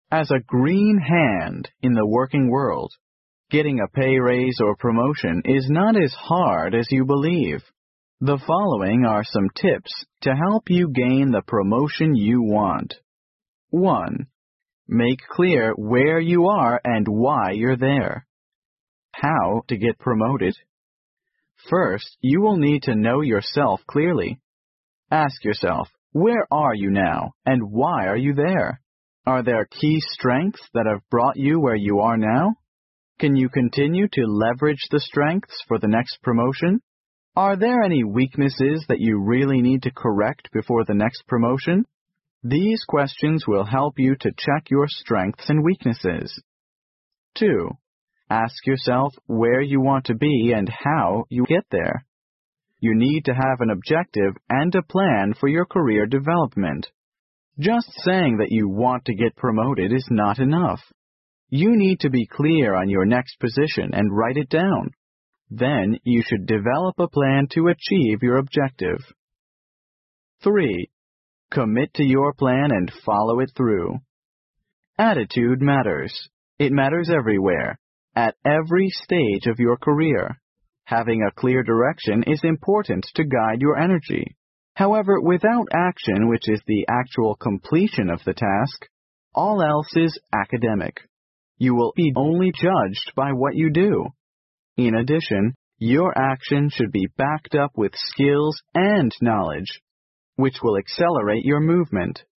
as a green hand in the working world. Getting a pay raise or promotion is not as hard as you believe. The following are some tips to help you gain the promotion you want. 1. Make clear where you are and why you're there. How to get promoted? First, you will need to know yourself clearly. Ask yourself, where are you now and why are you there? Are there key strengths that have brought you where you are now? Can you continue to leverage the strengths for the next promotion? Are there any weaknesses that you really need to correct before the next promotion? These questions will help you to check your strengths and weaknesses. 2. Ask yourself where you want to be and how you get there. You need to have an objective and a plan for your career development. Just saying that you want to get promoted is not enough. You need to be clear on your next position and write it down. Then you should develop a plan to achieve your objective. 3. Commit to your plan and follow it through. Attitude matters. It matters everywhere, at every stage of your career. Having a clear direction is important to guide your energy. However, without action, which is the actual completion of the task, all else is academic. You will be only judged by what you do. In addition, your action should be backed up with skills and knowledge, which will accelerate your movement.